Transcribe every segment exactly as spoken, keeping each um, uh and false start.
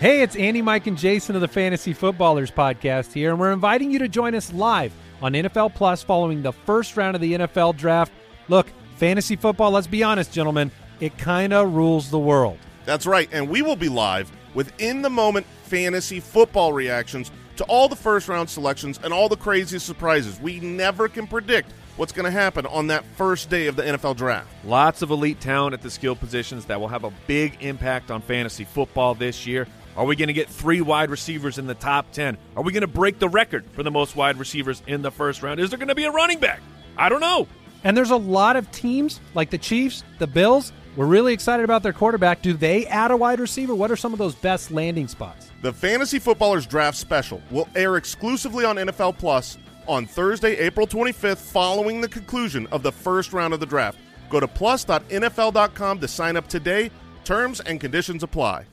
Hey, it's Andy, Mike, and Jason of the Fantasy Footballers podcast here, and we're inviting you to join us live on N F L Plus following the first round of the N F L Draft. Look, fantasy football, let's be honest, gentlemen, it kind of rules the world. That's right, and we will be live with in-the-moment fantasy football reactions to all the first-round selections and all the crazy surprises. We never can predict what's going to happen on that first day of the N F L Draft. Lots of elite talent at the skill positions that will have a big impact on fantasy football this year. Are we going to get three wide receivers in the top ten? Are we going to break the record for the most wide receivers in the first round? Is there going to be a running back? I don't know. And there's a lot of teams like the Chiefs, the Bills. We're really excited about their quarterback. Do they add a wide receiver? What are some of those best landing spots? The Fantasy Footballers Draft Special will air exclusively on N F L Plus on Thursday, April twenty-fifth, following the conclusion of the first round of the draft. Go to plus dot N F L dot com to sign up today. Terms and conditions apply.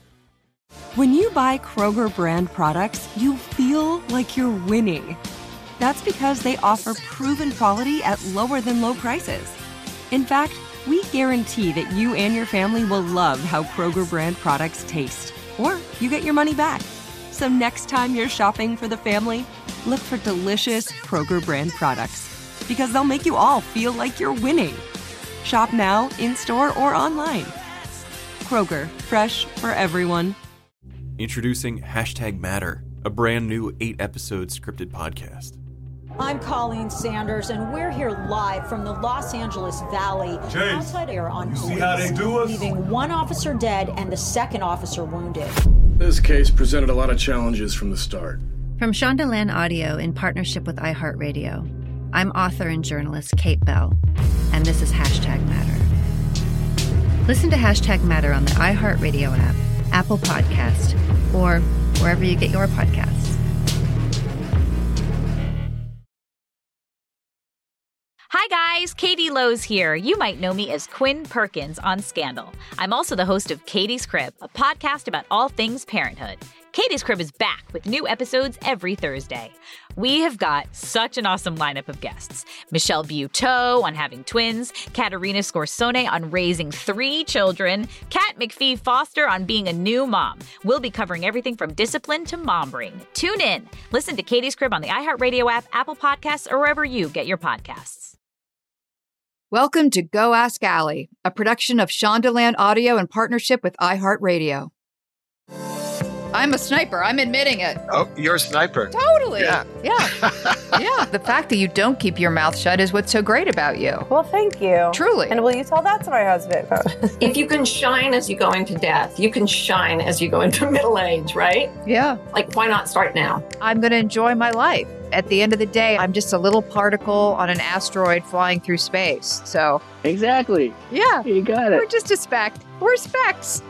When you buy Kroger brand products, you feel like you're winning. That's because they offer proven quality at lower than low prices. In fact, we guarantee that you and your family will love how Kroger brand products taste, or you get your money back. So next time you're shopping for the family, look for delicious Kroger brand products, because they'll make you all feel like you're winning. Shop now, in-store, or online. Kroger, fresh for everyone. Introducing Hashtag Matter, a brand new eight-episode scripted podcast. I'm Colleen Sanders, and we're here live from the Los Angeles Valley. Chase, outside air on you police, see how they do us? leaving one officer dead and the second officer wounded. This case presented a lot of challenges from the start. From Shondaland Audio in partnership with iHeartRadio, I'm author and journalist Kate Bell, and this is Hashtag Matter. Listen to Hashtag Matter on the iHeartRadio app, Apple Podcast, or wherever you get your podcasts. Hi guys, Katie Lowe's here. You might know me as Quinn Perkins on Scandal. I'm also the host of Katie's Crib, a podcast about all things parenthood. Katie's Crib is back with new episodes every Thursday. We have got such an awesome lineup of guests. Michelle Buteau on having twins, Katerina Scorsone on raising three children, Kat McPhee Foster on being a new mom. We'll be covering everything from discipline to mom ring. Tune in. Listen to Katie's Crib on the iHeartRadio app, Apple Podcasts, or wherever you get your podcasts. Welcome to Go Ask Allie, a production of Shondaland Audio in partnership with iHeartRadio. I'm a sniper. I'm admitting it. Oh, you're a sniper. Totally. Yeah. Yeah. Yeah. The fact that you don't keep your mouth shut is what's so great about you. Well, thank you. Truly. And will you tell that to my husband? If you can shine as you go into death, you can shine as you go into middle age, right? Yeah. Like, why not start now? I'm going to enjoy my life. At the end of the day, I'm just a little particle on an asteroid flying through space. So. Exactly. Yeah. You got it. We're just a speck. We're specks.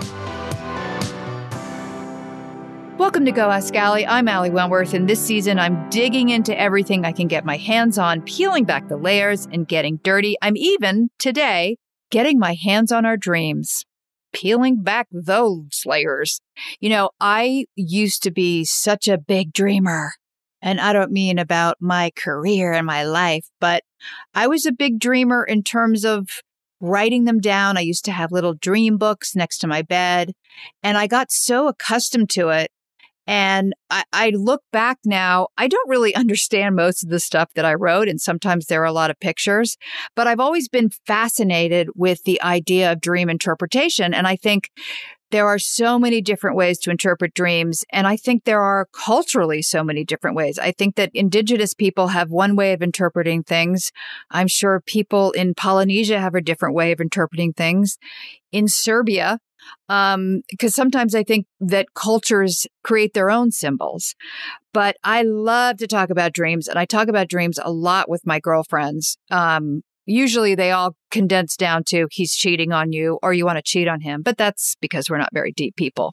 Welcome to Go Ask Allie. I'm Allie Wentworth, and this season I'm digging into everything I can get my hands on, peeling back the layers and getting dirty. I'm even, today, getting my hands on our dreams, peeling back those layers. You know, I used to be such a big dreamer, and I don't mean about my career and my life, but I was a big dreamer in terms of writing them down. I used to have little dream books next to my bed, and I got so accustomed to it. And I, I look back now, I don't really understand most of the stuff that I wrote, and sometimes there are a lot of pictures, but I've always been fascinated with the idea of dream interpretation. And I think there are so many different ways to interpret dreams. And I think there are culturally so many different ways. I think that indigenous people have one way of interpreting things. I'm sure people in Polynesia have a different way of interpreting things. In Serbia, Um, because sometimes I think that cultures create their own symbols. But I love to talk about dreams, and I talk about dreams a lot with my girlfriends. Um, usually they all condense down to he's cheating on you or you want to cheat on him. But that's because we're not very deep people.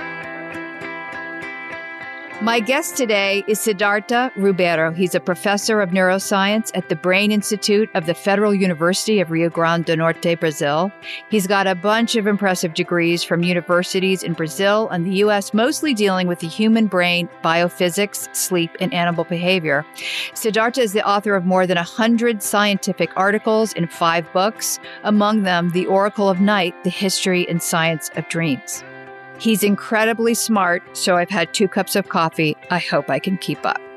My guest today is Siddhartha Ribeiro. He's a professor of neuroscience at the Brain Institute of the Federal University of Rio Grande do Norte, Brazil. He's got a bunch of impressive degrees from universities in Brazil and the U S, mostly dealing with the human brain, biophysics, sleep, and animal behavior. Siddhartha is the author of more than one hundred scientific articles in five books, among them The Oracle of Night, The History and Science of Dreams. He's incredibly smart, so I've had two cups of coffee. I hope I can keep up.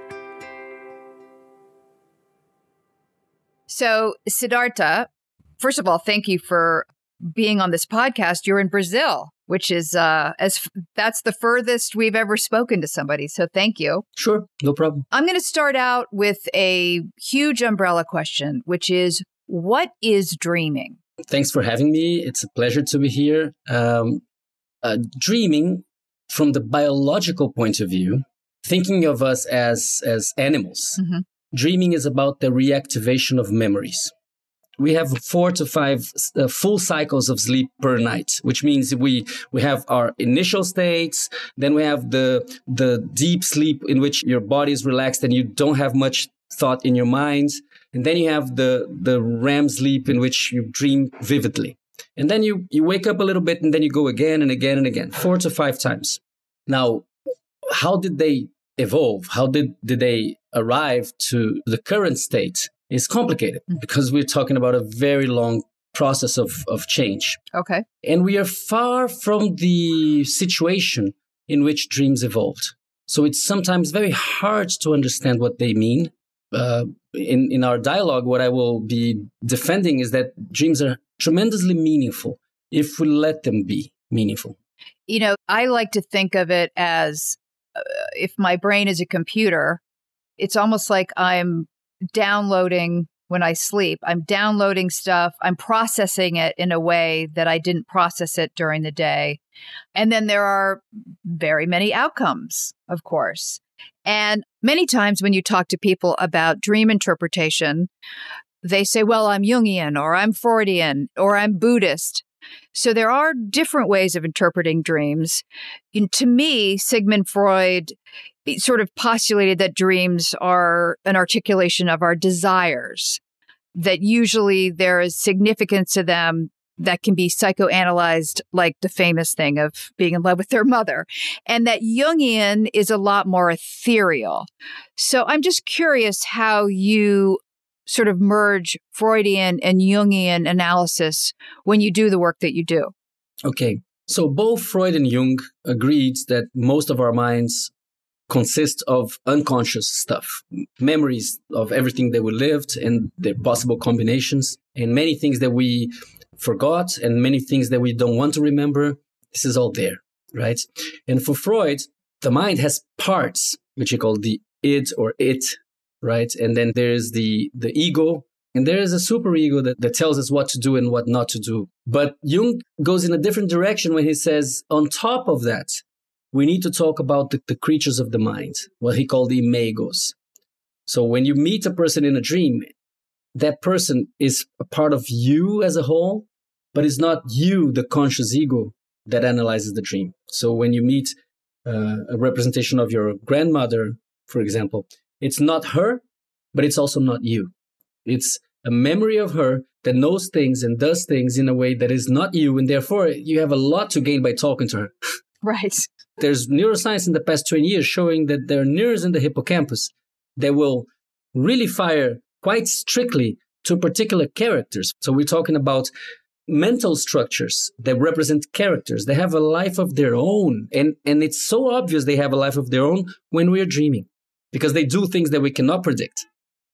So, Siddhartha, first of all, thank you for being on this podcast. You're in Brazil, which is uh, as that's the furthest we've ever spoken to somebody. So thank you. Sure, no problem. I'm going to start out with a huge umbrella question, which is, what is dreaming? Thanks for having me. It's a pleasure to be here. Um, uh, dreaming, from the biological point of view, thinking of us as, as animals, mm-hmm. dreaming is about the reactivation of memories. We have four to five uh, full cycles of sleep per night, which means we we have our initial states, then we have the the deep sleep in which your body is relaxed and you don't have much thought in your mind, and then you have the the R E M sleep in which you dream vividly, and then you you wake up a little bit and then you go again and again and again, four to five times. Now, how did they evolve? How did did they arrive to the current state? Is complicated because we're talking about a very long process of, of change. Okay. And we are far from the situation in which dreams evolved. So it's sometimes very hard to understand what they mean. Uh, in, in our dialogue, what I will be defending is that dreams are tremendously meaningful if we let them be meaningful. You know, I like to think of it as uh, if my brain is a computer, it's almost like I'm downloading when I sleep. I'm downloading stuff. I'm processing it in a way that I didn't process it during the day. And then there are very many outcomes, of course. And many times when you talk to people about dream interpretation, they say, well, I'm Jungian, or I'm Freudian, or I'm Buddhist. So there are different ways of interpreting dreams. And to me, Sigmund Freud sort of postulated that dreams are an articulation of our desires, that usually there is significance to them that can be psychoanalyzed, like the famous thing of being in love with their mother, and that Jungian is a lot more ethereal. So I'm just curious how you sort of merge Freudian and Jungian analysis when you do the work that you do. Okay. So both Freud and Jung agreed that most of our minds consist of unconscious stuff, memories of everything that we lived and their possible combinations, and many things that we forgot and many things that we don't want to remember. This is all there, right? And for Freud, the mind has parts, which he called the id or it, right? And then there's the, the ego, and there is a superego that, that tells us what to do and what not to do. But Jung goes in a different direction when he says, on top of that, we need to talk about the, the creatures of the mind, what he called the imagos. So when you meet a person in a dream, that person is a part of you as a whole, but it's not you, the conscious ego, that analyzes the dream. So when you meet uh, a representation of your grandmother, for example, it's not her, but it's also not you. It's a memory of her that knows things and does things in a way that is not you, and therefore you have a lot to gain by talking to her. Right. There's neuroscience in the past twenty years showing that there are neurons in the hippocampus that will really fire quite strictly to particular characters. So we're talking about mental structures that represent characters. They have a life of their own. And, and it's so obvious they have a life of their own when we're dreaming, because they do things that we cannot predict.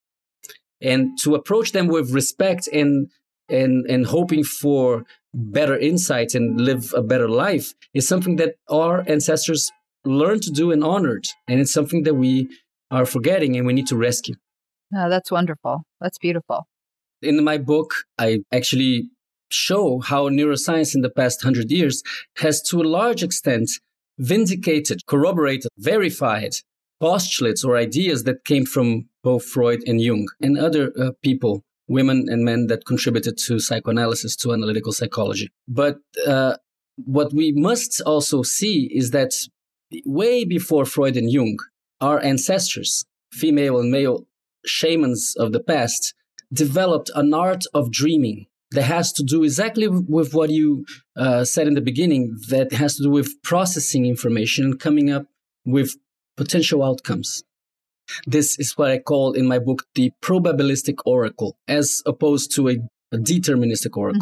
And to approach them with respect and and and hoping for better insights and live a better life is something that our ancestors learned to do and honored. And it's something that we are forgetting and we need to rescue. Oh, that's wonderful. That's beautiful. In my book, I actually show how neuroscience in the past hundred years has to a large extent vindicated, corroborated, verified postulates or ideas that came from both Freud and Jung and other uh, people, women and men that contributed to psychoanalysis, to analytical psychology. But uh, what we must also see is that way before Freud and Jung, our ancestors, female and male shamans of the past, developed an art of dreaming that has to do exactly with what you uh, said in the beginning, that has to do with processing information and coming up with potential outcomes. This is what I call in my book the probabilistic oracle, as opposed to a, a deterministic oracle. Mm-hmm.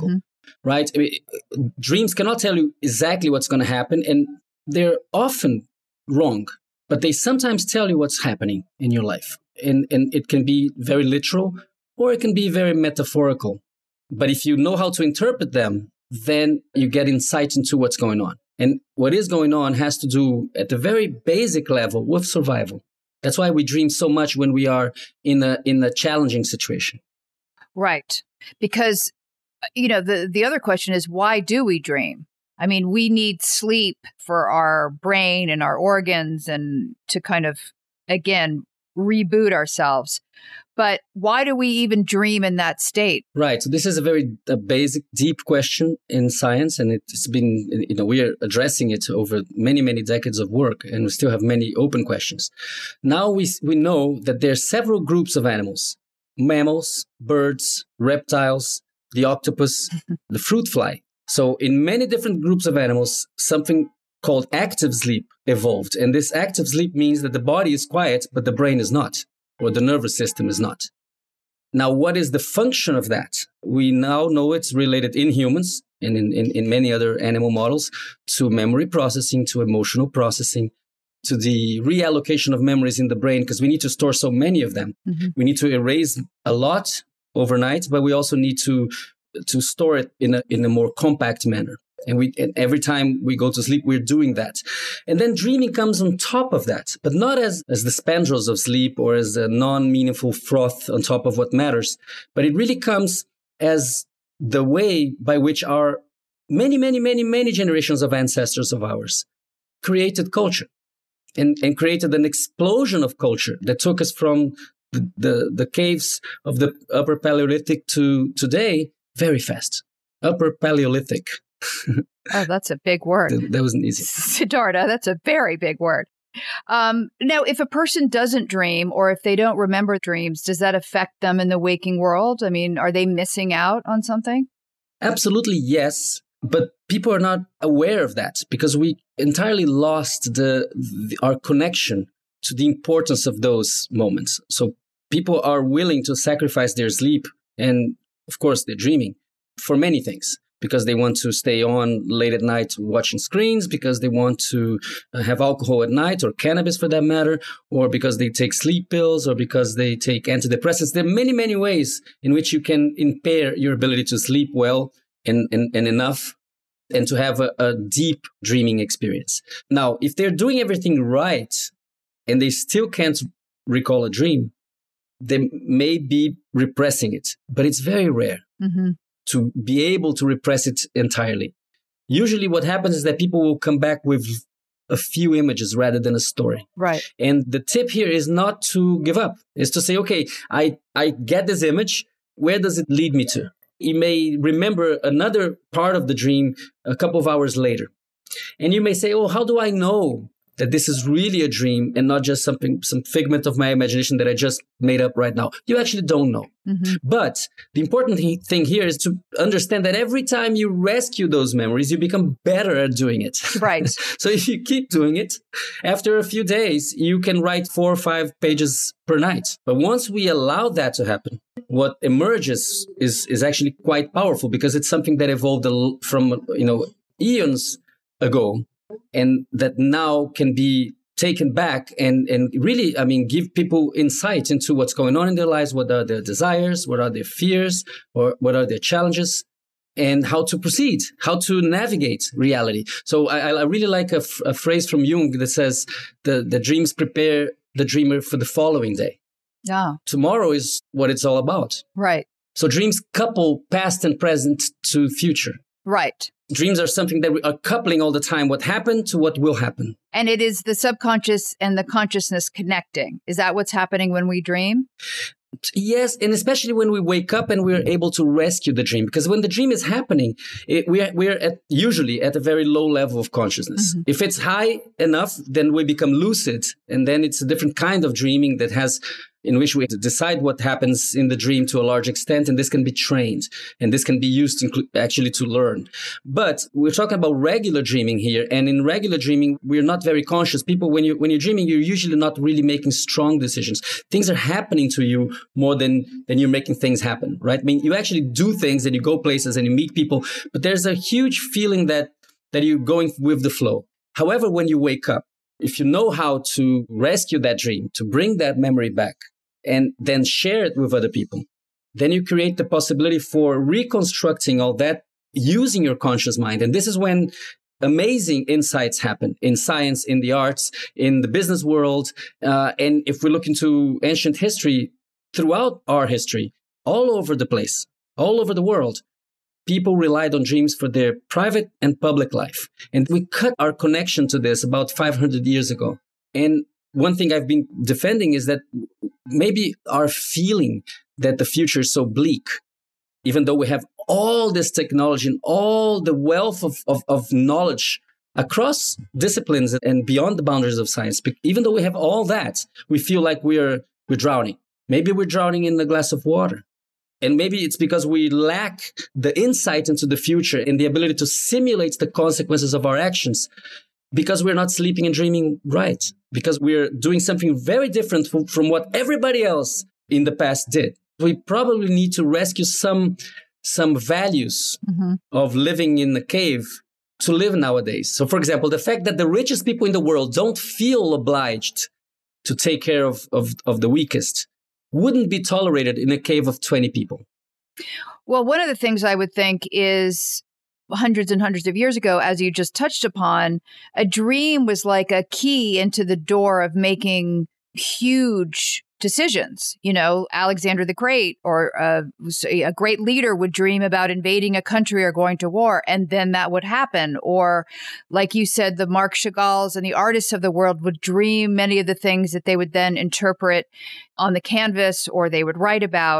right? I mean, dreams cannot tell you exactly what's going to happen, and they're often wrong, but they sometimes tell you what's happening in your life. And, and it can be very literal, or it can be very metaphorical. But if you know how to interpret them, then you get insight into what's going on. And what is going on has to do at the very basic level with survival. That's why we dream so much when we are in a in a challenging situation. Right. Because, you know, the, the other question is, why do we dream? I mean, we need sleep for our brain and our organs and to kind of, again, reboot ourselves. But why do we even dream in that state? Right. So this is a very a basic, deep question in science, and it's been, you know, we are addressing it over many, many decades of work, and we still have many open questions. Now we we know that there are several groups of animals: mammals, birds, reptiles, the octopus, the fruit fly. So in many different groups of animals, something called active sleep evolved, and this active sleep means that the body is quiet, but the brain is not, or the nervous system is not. Now, what is the function of that? We now know it's related in humans and in, in, in many other animal models to memory processing, to emotional processing, to the reallocation of memories in the brain, because we need to store so many of them. Mm-hmm. We need to erase a lot overnight, but we also need to, to store it in a, in a more compact manner. And we, and every time we go to sleep, we're doing that. And then dreaming comes on top of that, but not as, as the spandrels of sleep or as a non-meaningful froth on top of what matters. But it really comes as the way by which our many, many, many, many generations of ancestors of ours created culture and, and created an explosion of culture that took us from the, the, the caves of the Upper Paleolithic to today very fast. Upper Paleolithic. Oh, that's a big word. That, that wasn't easy. Siddhartha, that's a very big word. Um, now, if a person doesn't dream or if they don't remember dreams, does that affect them in the waking world? I mean, are they missing out on something? Absolutely, yes. But people are not aware of that because we entirely lost the, the our connection to the importance of those moments. So people are willing to sacrifice their sleep and, of course, their dreaming for many things. Because they want to stay on late at night watching screens, because they want to have alcohol at night or cannabis for that matter, or because they take sleep pills or because they take antidepressants. There are many, many ways in which you can impair your ability to sleep well and, and, and enough and to have a, a deep dreaming experience. Now, if they're doing everything right and they still can't recall a dream, they may be repressing it, but it's very rare. Mm-hmm. To be able to repress it entirely. Usually what happens is that people will come back with a few images rather than a story. Right. And the tip here is not to give up. Is to say, okay, I, I get this image. Where does it lead me to? You may remember another part of the dream a couple of hours later. And you may say, oh, how do I know that this is really a dream and not just something, some figment of my imagination that I just made up right now? You actually don't know. Mm-hmm. But the important thing here is to understand that every time you rescue those memories, you become better at doing it. Right. So if you keep doing it, after a few days, you can write four or five pages per night. But once we allow that to happen, what emerges is, is actually quite powerful because it's something that evolved from, you know, eons ago. And that now can be taken back and, and really, I mean, give people insight into what's going on in their lives, what are their desires, what are their fears, or what are their challenges, and how to proceed, how to navigate reality. So I, I really like a, f- a phrase from Jung that says, the, the dreams prepare the dreamer for the following day. Yeah. Tomorrow is what it's all about. Right. So dreams couple past and present to future. Right. Dreams are something that we are coupling all the time, what happened to what will happen. And it is the subconscious and the consciousness connecting. Is that what's happening when we dream? Yes, and especially when we wake up and we're able to rescue the dream. Because when the dream is happening, it, we're, we're at, usually at a very low level of consciousness. Mm-hmm. If it's high enough, then we become lucid. And then it's a different kind of dreaming that has, in which we decide what happens in the dream to a large extent, and this can be trained, and this can be used to inclu- actually to learn. But we're talking about regular dreaming here, and in regular dreaming, we're not very conscious. People, when you when you're dreaming, you're usually not really making strong decisions. Things are happening to you more than than you're making things happen, right? I mean, you actually do things, and you go places, and you meet people, but there's a huge feeling that that you're going with the flow. However, when you wake up, if you know how to rescue that dream, to bring that memory back, and then share it with other people, then you create the possibility for reconstructing all that using your conscious mind. And this is when amazing insights happen in science, in the arts, in the business world. Uh, and if we look into ancient history, throughout our history, all over the place, all over the world, people relied on dreams for their private and public life. And we cut our connection to this about five hundred years ago. And one thing I've been defending is that maybe our feeling that the future is so bleak, even though we have all this technology and all the wealth of, of, of knowledge across disciplines and beyond the boundaries of science, even though we have all that, we feel like we're, we're drowning. Maybe we're drowning in a glass of water. And maybe it's because we lack the insight into the future and the ability to simulate the consequences of our actions, because we're not sleeping and dreaming right, because we're doing something very different from, from what everybody else in the past did. We probably need to rescue some, some values mm-hmm. of living in a cave to live nowadays. So, for example, the fact that the richest people in the world don't feel obliged to take care of, of, of the weakest wouldn't be tolerated in a cave of twenty people. Well, one of the things I would think is hundreds and hundreds of years ago, as you just touched upon, a dream was like a key into the door of making huge decisions. You know, Alexander the Great or a, a great leader would dream about invading a country or going to war, and then that would happen. Or, like you said, the Marc Chagall's and the artists of the world would dream many of the things that they would then interpret on the canvas or they would write about.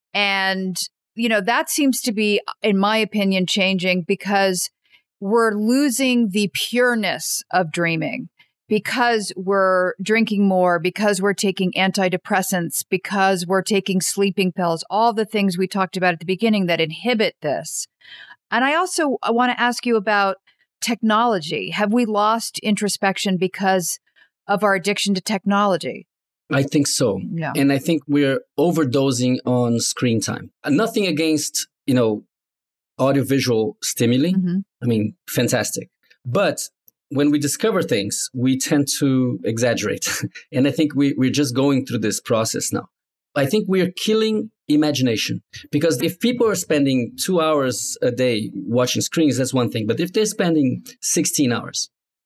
And, you know, that seems to be, in my opinion, changing because we're losing the pureness of dreaming. Because we're drinking more, because we're taking antidepressants, because we're taking sleeping pills, all the things we talked about at the beginning that inhibit this. And I also I want to ask you about technology. Have we lost introspection because of our addiction to technology? I think so. Yeah. And I think we're overdosing on screen time. Nothing against, you know, audiovisual stimuli. Mm-hmm. I mean, fantastic. But when we discover things, we tend to exaggerate. And I think we, we're just going through this process now. I think we are killing imagination. Because if people are spending two hours a day watching screens, that's one thing. But if they're spending sixteen hours,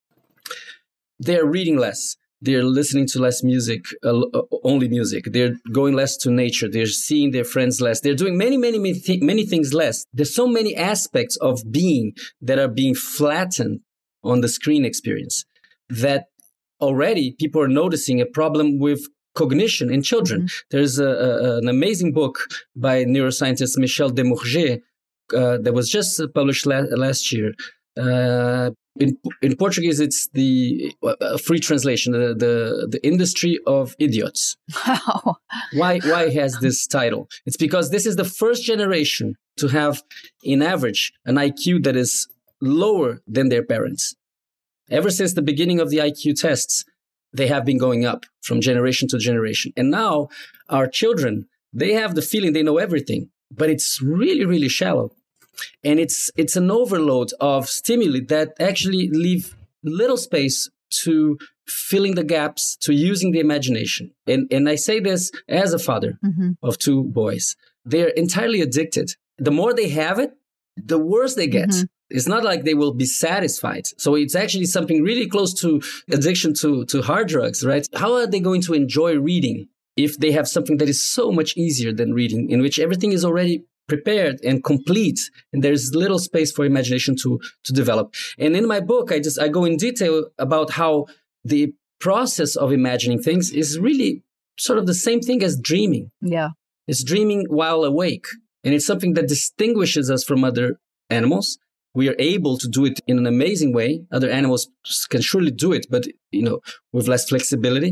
they're reading less. They're listening to less music, uh, only music. They're going less to nature. They're seeing their friends less. They're doing many, many, many, th- many things less. There's so many aspects of being that are being flattened on the screen experience that already people are noticing a problem with cognition in children. Mm-hmm. There's a, a, an amazing book by neuroscientist Michel Demorger uh, that was just published la- last year. Uh, in in Portuguese, it's the uh, free translation, the, the the industry of idiots. Wow. Why why has this title? It's because this is the first generation to have, in average, an I Q that is lower than their parents. Ever since the beginning of the I Q tests, they have been going up from generation to generation. And now our children, they have the feeling they know everything, but it's really, really shallow. And it's it's an overload of stimuli that actually leave little space to filling the gaps, to using the imagination. And, and I say this as a father mm-hmm. of two boys. They're entirely addicted. The more they have it, the worse they get. Mm-hmm. It's not like they will be satisfied. So it's actually something really close to addiction to, to hard drugs, right? How are they going to enjoy reading if they have something that is so much easier than reading, in which everything is already prepared and complete, and there's little space for imagination to, to develop? And in my book, I just I go in detail about how the process of imagining things is really sort of the same thing as dreaming. Yeah. It's dreaming while awake. And it's something that distinguishes us from other animals. We are able to do it in an amazing way. Other animals can surely do it, but, you know, with less flexibility.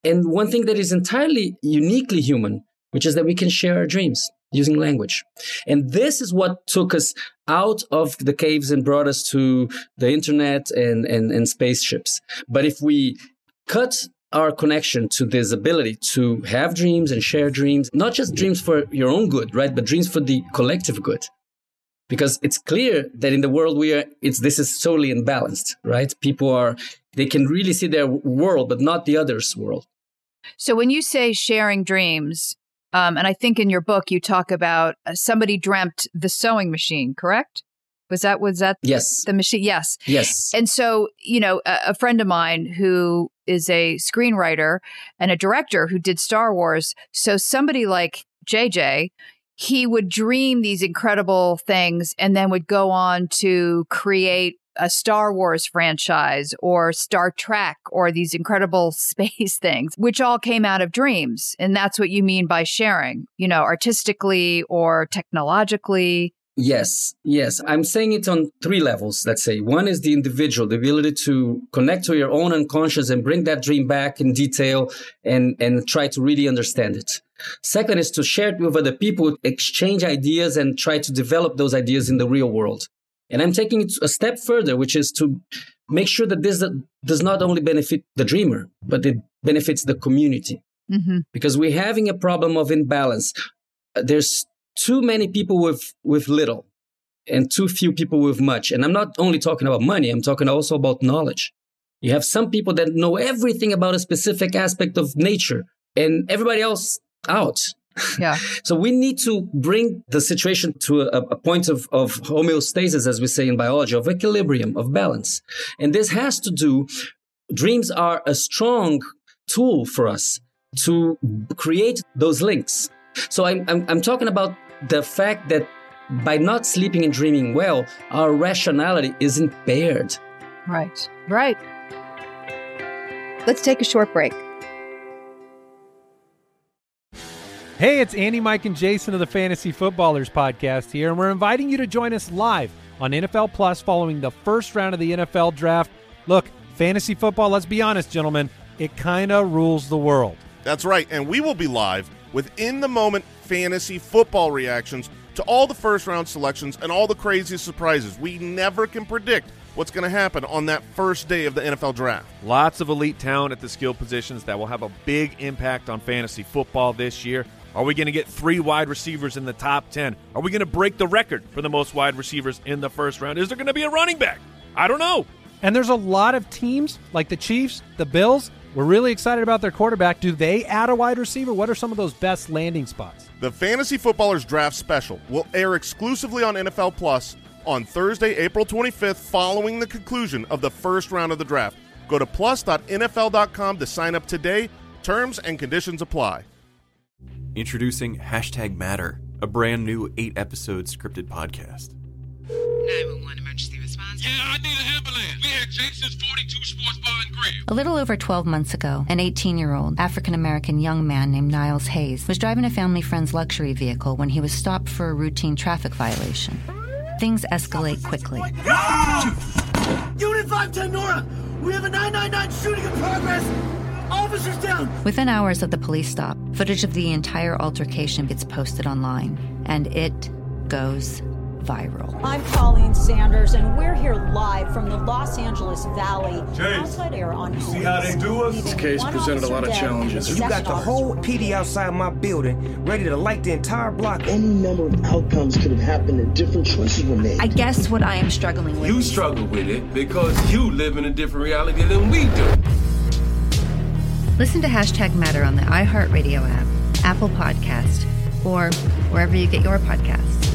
And one thing that is entirely uniquely human, which is that we can share our dreams using language. And this is what took us out of the caves and brought us to the internet and, and, and spaceships. But if we cut our connection to this ability to have dreams and share dreams, not just dreams for your own good, right? But dreams for the collective good. Because it's clear that in the world we are, it's this is solely imbalanced, right? People are, they can really see their world, but not the other's world. So when you say sharing dreams, um, and I think in your book you talk about uh, somebody dreamt the sewing machine, correct? Was that, was that yes. the machine? Yes. Yes. And so, you know, a, a friend of mine who is a screenwriter and a director who did Star Wars. So somebody like J J, he would dream these incredible things and then would go on to create a Star Wars franchise or Star Trek or these incredible space things, which all came out of dreams. And that's what you mean by sharing, you know, artistically or technologically. Yes, yes. I'm saying it on three levels, let's say. One is the individual, the ability to connect to your own unconscious and bring that dream back in detail and, and try to really understand it. Second is to share it with other people, exchange ideas and try to develop those ideas in the real world. And I'm taking it a step further, which is to make sure that this does not only benefit the dreamer, but it benefits the community. Mm-hmm. Because we're having a problem of imbalance. There's too many people with, with little and too few people with much. And I'm not only talking about money, I'm talking also about knowledge. You have some people that know everything about a specific aspect of nature and everybody else out. Yeah. So we need to bring the situation to a, a point of, of homeostasis, as we say in biology, of equilibrium, of balance. And this has to do, dreams are a strong tool for us to create those links. So I'm, I'm, I'm talking about the fact that by not sleeping and dreaming well, our rationality is impaired. Right, right. Let's take a short break. Hey, it's Andy, Mike, and Jason of the Fantasy Footballers podcast here, and we're inviting you to join us live on N F L Plus following the first round of the N F L draft. Look, fantasy football, let's be honest, gentlemen, it kind of rules the world. That's right, and we will be live with in-the-moment fantasy football reactions to all the first-round selections and all the craziest surprises. We never can predict what's going to happen on that first day of the N F L draft. Lots of elite talent at the skill positions that will have a big impact on fantasy football this year. Are we going to get three wide receivers in the top ten? Are we going to break the record for the most wide receivers in the first round? Is there going to be a running back? I don't know. And there's a lot of teams like the Chiefs, the Bills. We're really excited about their quarterback. Do they add a wide receiver? What are some of those best landing spots? The Fantasy Footballers Draft Special will air exclusively on N F L Plus on Thursday, April twenty-fifth, following the conclusion of the first round of the draft. Go to plus dot N F L dot com to sign up today. Terms and conditions apply. Introducing Hashtag Matter, a brand new eight-episode scripted podcast. nine one one emergency response. Yeah, I need an ambulance. We at Jason's forty-two Sports Bar and Grill. A little over twelve months ago, an eighteen-year-old African-American young man named Niles Hayes was driving a family friend's luxury vehicle when he was stopped for a routine traffic violation. Things escalate quickly. Unit five ten Nora, we have a nine nine nine shooting in progress. Officers down. Within hours of the police stop, footage of the entire altercation gets posted online, and it goes viral. I'm Colleen Sanders, and we're here live from the Los Angeles Valley. Jace, outside air on you see how they do us? This case presented a lot of challenges. You got the whole P D outside my building, ready to light the entire block. Any number of outcomes could have happened and different choices were made. I guess what I am struggling with. You struggle with it because you live in a different reality than we do. Listen to Hashtag Matter on the iHeartRadio app, Apple Podcast, or wherever you get your podcasts.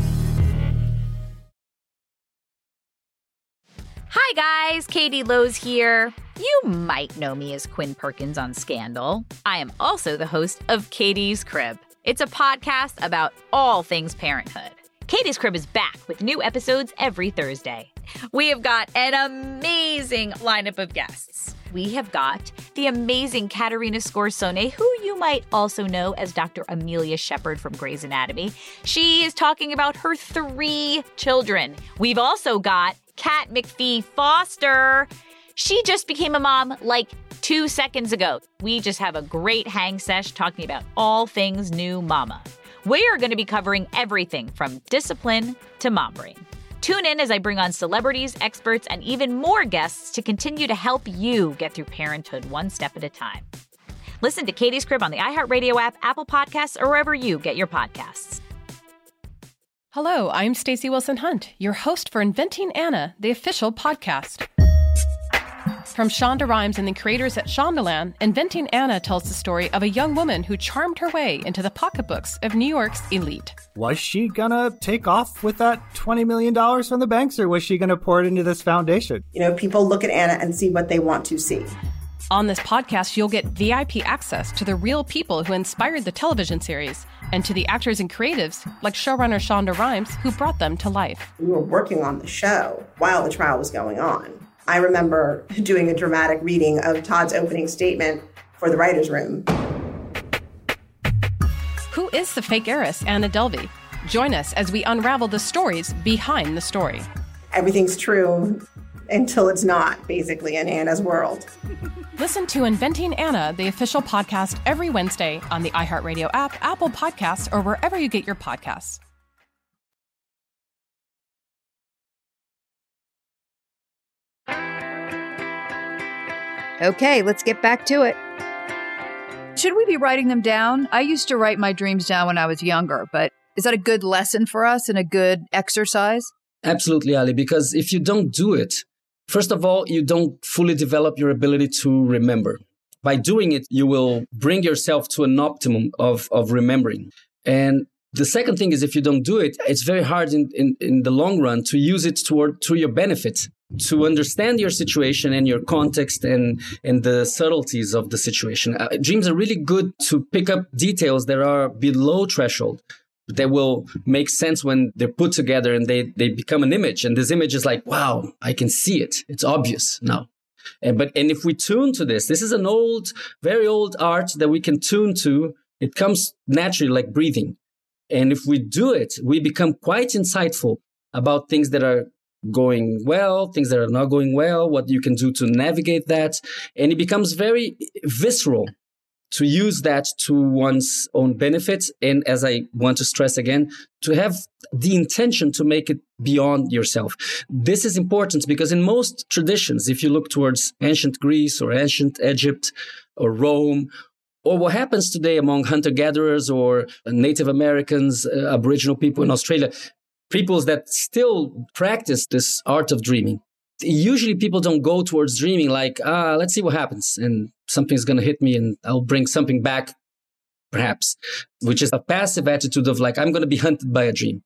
Hi guys, Katie Lowe's here. You might know me as Quinn Perkins on Scandal. I am also the host of Katie's Crib. It's a podcast about all things parenthood. Katie's Crib is back with new episodes every Thursday. We have got an amazing lineup of guests. We have got the amazing Katerina Scorsone, who you might also know as Doctor Amelia Shepard from Grey's Anatomy. She is talking about her three children. We've also got Kat McPhee Foster. She just became a mom like Two seconds ago, we just have a great hang sesh talking about all things new mama. We are going to be covering everything from discipline to mom brain. Tune in as I bring on celebrities, experts, and even more guests to continue to help you get through parenthood one step at a time. Listen to Katie's Crib on the iHeartRadio app, Apple Podcasts, or wherever you get your podcasts. Hello, I'm Stacey Wilson Hunt, your host for Inventing Anna, the official podcast. From Shonda Rhimes and the creators at Shondaland, Inventing Anna tells the story of a young woman who charmed her way into the pocketbooks of New York's elite. Was she gonna take off with that twenty million dollars from the banks, or was she gonna pour it into this foundation? You know, people look at Anna and see what they want to see. On this podcast, you'll get V I P access to the real people who inspired the television series and to the actors and creatives like showrunner Shonda Rhimes who brought them to life. We were working on the show while the trial was going on. I remember doing a dramatic reading of Todd's opening statement for the writer's room. Who is the fake heiress, Anna Delvey? Join us as we unravel the stories behind the story. Everything's true until it's not, basically, in Anna's world. Listen to Inventing Anna, the official podcast, every Wednesday on the iHeartRadio app, Apple Podcasts, or wherever you get your podcasts. Okay, let's get back to it. Should we be writing them down? I used to write my dreams down when I was younger, but is that a good lesson for us and a good exercise? Absolutely, Ali, because if you don't do it, first of all, you don't fully develop your ability to remember. By doing it, you will bring yourself to an optimum of, of remembering. And the second thing is if you don't do it, it's very hard in, in, in the long run to use it toward, to your benefit, to understand your situation and your context and, and the subtleties of the situation. Uh, dreams are really good to pick up details that are below threshold. They will make sense when they're put together and they, they become an image. And this image is like, wow, I can see it. It's obvious now. And, but, and if we tune to this, this is an old, very old art that we can tune to. It comes naturally like breathing. And if we do it, we become quite insightful about things that are going well, things that are not going well, what you can do to navigate that. And it becomes very visceral to use that to one's own benefit. And as I want to stress again, to have the intention to make it beyond yourself. This is important because in most traditions, if you look towards ancient Greece or ancient Egypt or Rome, or what happens today among hunter-gatherers or Native Americans, uh, Aboriginal people in Australia, peoples that still practice this art of dreaming. Usually people don't go towards dreaming like, ah, let's see what happens. And something's going to hit me and I'll bring something back, perhaps, which is a passive attitude of like, I'm going to be hunted by a dream.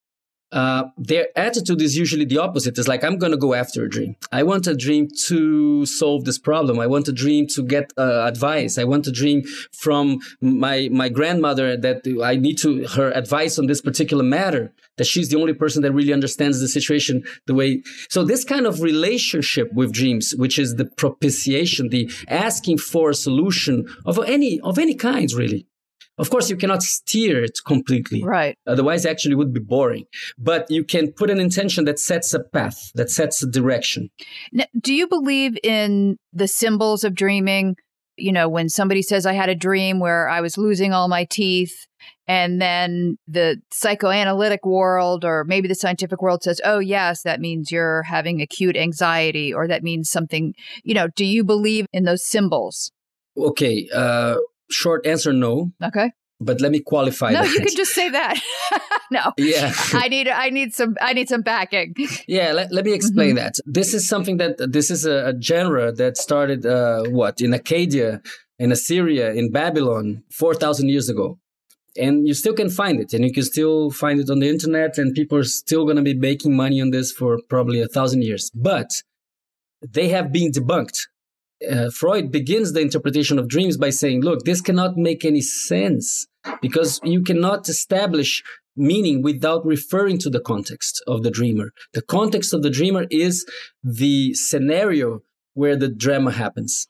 Uh, their attitude is usually the opposite. It's like, I'm going to go after a dream. I want a dream to solve this problem. I want a dream to get uh, advice. I want a dream from my my grandmother that I need to her advice on this particular matter, that she's the only person that really understands the situation the way. So this kind of relationship with dreams, which is the propitiation, the asking for a solution of any of any kind, really. Of course, you cannot steer it completely. Right. Otherwise, actually, it would be boring. But you can put an intention that sets a path, that sets a direction. Now, do you believe in the symbols of dreaming? You know, when somebody says, I had a dream where I was losing all my teeth, and then the psychoanalytic world or maybe the scientific world says, oh, yes, that means you're having acute anxiety, or that means something. You know, do you believe in those symbols? Okay. Uh, short answer, no. Okay. But let me qualify no, that. No, you can just say that. no. Yeah. I need I need some I need some backing. Yeah, let, let me explain mm-hmm. that. This is something that this is a, a genre that started uh, what in Akkadian, in Assyria, in Babylon four thousand years ago. And you still can find it, and you can still find it on the internet, and people are still going to be making money on this for probably a thousand years. But they have been debunked. Uh, Freud begins the interpretation of dreams by saying, look, this cannot make any sense because you cannot establish meaning without referring to the context of the dreamer. The context of the dreamer is the scenario where the drama happens.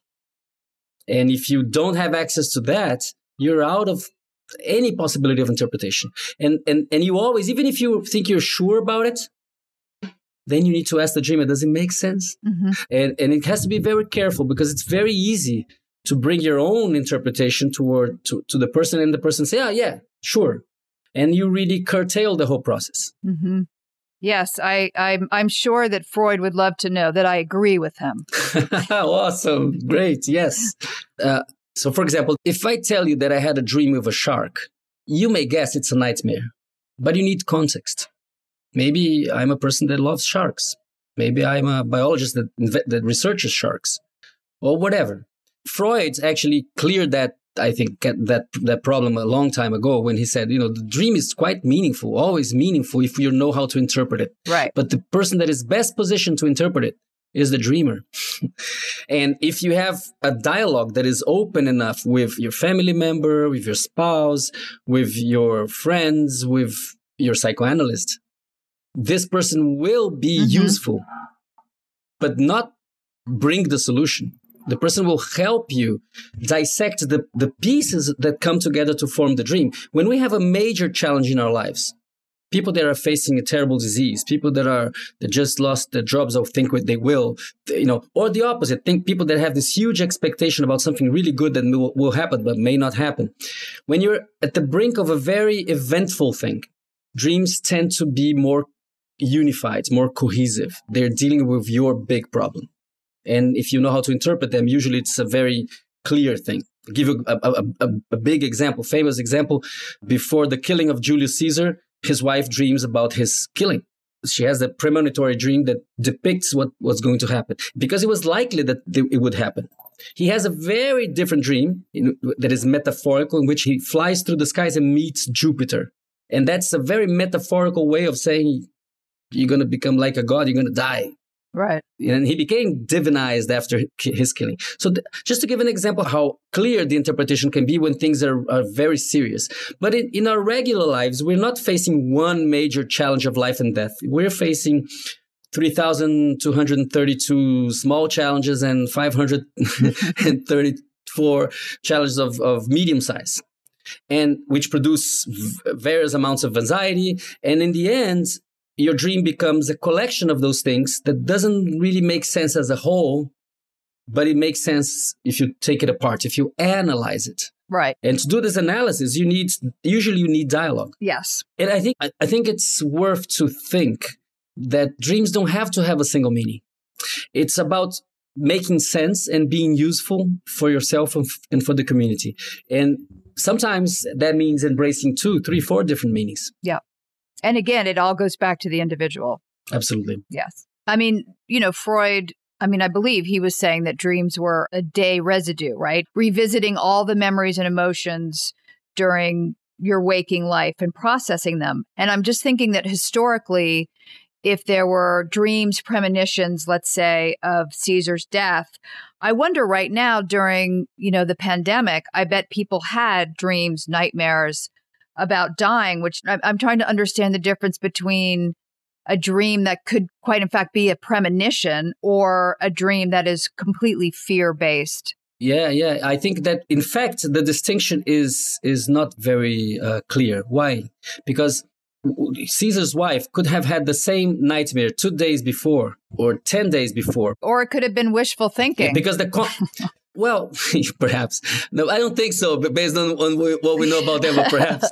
And if you don't have access to that, you're out of any possibility of interpretation. And, and, and you always, even if you think you're sure about it, then you need to ask the dreamer, does it make sense? Mm-hmm. And and it has to be very careful because it's very easy to bring your own interpretation toward to, to the person and the person say, oh, yeah, sure. And you really curtail the whole process. Mm-hmm. Yes, I, I'm, I'm sure that Freud would love to know that I agree with him. Awesome. Great. Yes. Uh, so, for example, if I tell you that I had a dream with a shark, you may guess it's a nightmare, but you need context. Maybe I'm a person that loves sharks. Maybe I'm a biologist that, that researches sharks or whatever. Freud actually cleared that, I think, that that problem a long time ago when he said, you know, the dream is quite meaningful, always meaningful if you know how to interpret it. Right. But the person that is best positioned to interpret it is the dreamer. And if you have a dialogue that is open enough with your family member, with your spouse, with your friends, with your psychoanalyst, this person will be mm-hmm. useful, but not bring the solution. The person will help you dissect the, the pieces that come together to form the dream. When we have a major challenge in our lives, people that are facing a terrible disease, people that are that just lost their jobs or think they will, you know, or the opposite, think people that have this huge expectation about something really good that will, will happen but may not happen. When you're at the brink of a very eventful thing, dreams tend to be more unified, more cohesive. They're dealing with your big problem. And if you know how to interpret them, usually it's a very clear thing. I'll give you a, a, a, a big example, famous example. Before the killing of Julius Caesar, his wife dreams about his killing. She has a premonitory dream that depicts what was going to happen because it was likely that it would happen. He has a very different dream in, that is metaphorical, in which he flies through the skies and meets Jupiter. And that's a very metaphorical way of saying you're going to become like a god, you're going to die. Right. And he became divinized after his killing. So th- just to give an example how clear the interpretation can be when things are, are very serious. But in, in our regular lives, we're not facing one major challenge of life and death. We're facing three thousand two hundred thirty-two small challenges and five hundred thirty-four challenges of, of medium size, and which produce v- various amounts of anxiety. And in the end, your dream becomes a collection of those things that doesn't really make sense as a whole, but it makes sense if you take it apart, if you analyze it. Right. And to do this analysis, you need, usually you need dialogue. Yes. And I think, I think it's worth to think that dreams don't have to have a single meaning. It's about making sense and being useful for yourself and for the community. And sometimes that means embracing two, three, four different meanings. Yeah. And again, it all goes back to the individual. Absolutely. Yes. I mean, you know, Freud, I mean, I believe he was saying that dreams were a day residue, right? Revisiting all the memories and emotions during your waking life and processing them. And I'm just thinking that historically, if there were dreams, premonitions, let's say, of Caesar's death, I wonder right now during, you know, the pandemic, I bet people had dreams, nightmares about dying, which I'm trying to understand the difference between a dream that could quite in fact be a premonition or a dream that is completely fear-based. Yeah, yeah. I think that, in fact, the distinction is is not very uh, clear. Why? Because Caesar's wife could have had the same nightmare two days before or ten days before. Or it could have been wishful thinking. Yeah, because the... Con- Well, perhaps. No, I don't think so, but based on, on what we know about them, but perhaps.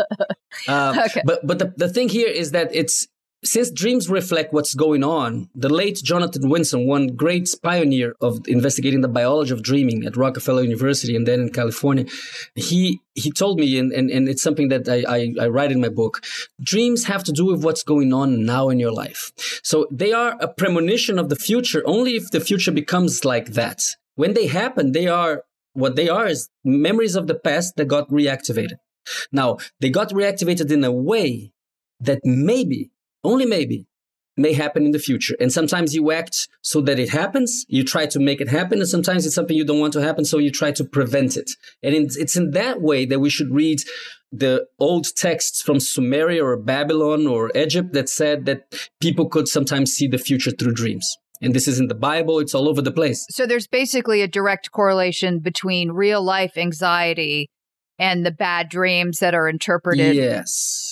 Um, okay. But but the, the thing here is that it's, since dreams reflect what's going on, the late Jonathan Winston, one great pioneer of investigating the biology of dreaming at Rockefeller University and then in California, he he told me, and, and, and it's something that I, I, I write in my book, dreams have to do with what's going on now in your life. So they are a premonition of the future only if the future becomes like that. When they happen, they are, what they are is memories of the past that got reactivated. Now, they got reactivated in a way that maybe, only maybe, may happen in the future. And sometimes you act so that it happens, you try to make it happen, and sometimes it's something you don't want to happen, so you try to prevent it. And it's in that way that we should read the old texts from Sumeria or Babylon or Egypt that said that people could sometimes see the future through dreams. And this is in the Bible. It's all over the place. So there's basically a direct correlation between real life anxiety and the bad dreams that are interpreted. Yes.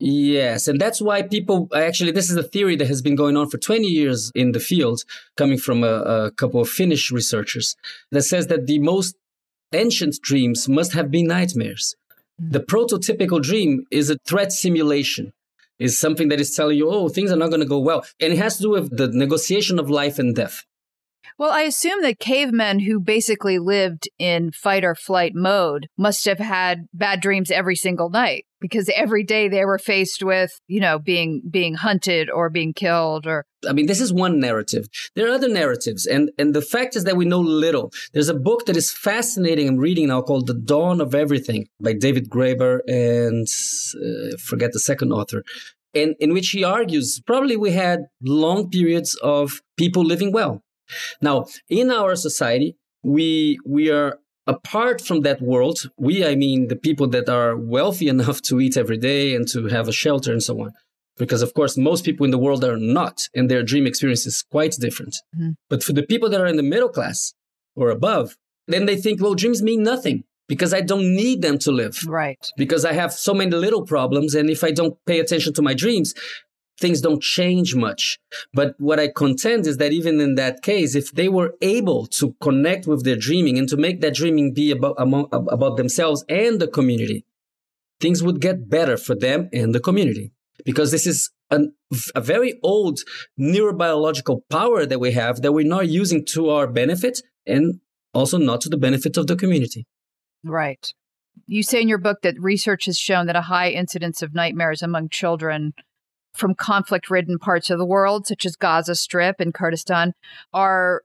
Yes, and that's why people, actually, this is a theory that has been going on for twenty years in the field, coming from a, a couple of Finnish researchers, that says that the most ancient dreams must have been nightmares. The prototypical dream is a threat simulation, is something that is telling you, oh, things are not going to go well. And it has to do with the negotiation of life and death. Well, I assume that cavemen who basically lived in fight or flight mode must have had bad dreams every single night, because every day they were faced with, you know, being being hunted or being killed or... I mean, this is one narrative. There are other narratives. And, and the fact is that we know little. There's a book that is fascinating I'm reading now called The Dawn of Everything by David Graeber and uh, forget the second author, and in which he argues probably we had long periods of people living well. Now, in our society, we we are apart from that world. We, I mean, the people that are wealthy enough to eat every day and to have a shelter and so on. Because, of course, most people in the world are not, and their dream experience is quite different. Mm-hmm. But for the people that are in the middle class or above, then they think, well, dreams mean nothing because I don't need them to live. Right. Because I have so many little problems, and if I don't pay attention to my dreams, things don't change much. But what I contend is that even in that case, if they were able to connect with their dreaming and to make that dreaming be about, among, about themselves and the community, things would get better for them and the community. Because this is an, a very old neurobiological power that we have that we're not using to our benefit and also not to the benefit of the community. Right. You say in your book that research has shown that a high incidence of nightmares among children from conflict-ridden parts of the world, such as Gaza Strip and Kurdistan, are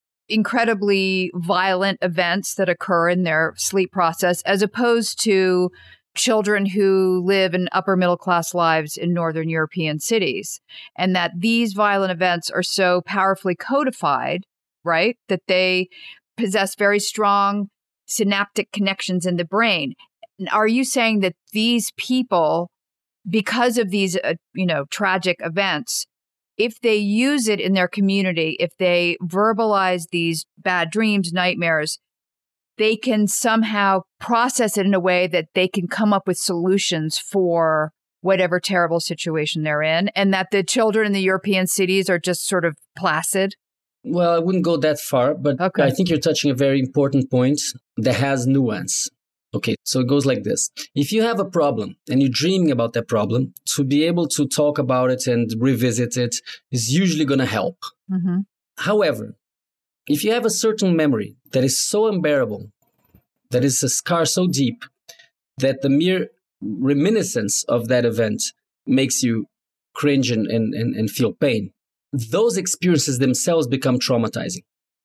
incredibly violent events that occur in their sleep process, as opposed to children who live in upper middle-class lives in Northern European cities. And that these violent events are so powerfully codified, right, that they possess very strong synaptic connections in the brain. Are you saying that these people, because of these, uh, you know, tragic events, if they use it in their community, if they verbalize these bad dreams, nightmares, they can somehow process it in a way that they can come up with solutions for whatever terrible situation they're in, and that the children in the European cities are just sort of placid? Well, I wouldn't go that far, but okay. I think you're touching a very important point that has nuance. Okay, so it goes like this. If you have a problem and you're dreaming about that problem, to be able to talk about it and revisit it is usually going to help. Mm-hmm. However, if you have a certain memory that is so unbearable, that is a scar so deep, that the mere reminiscence of that event makes you cringe and, and, and feel pain, those experiences themselves become traumatizing.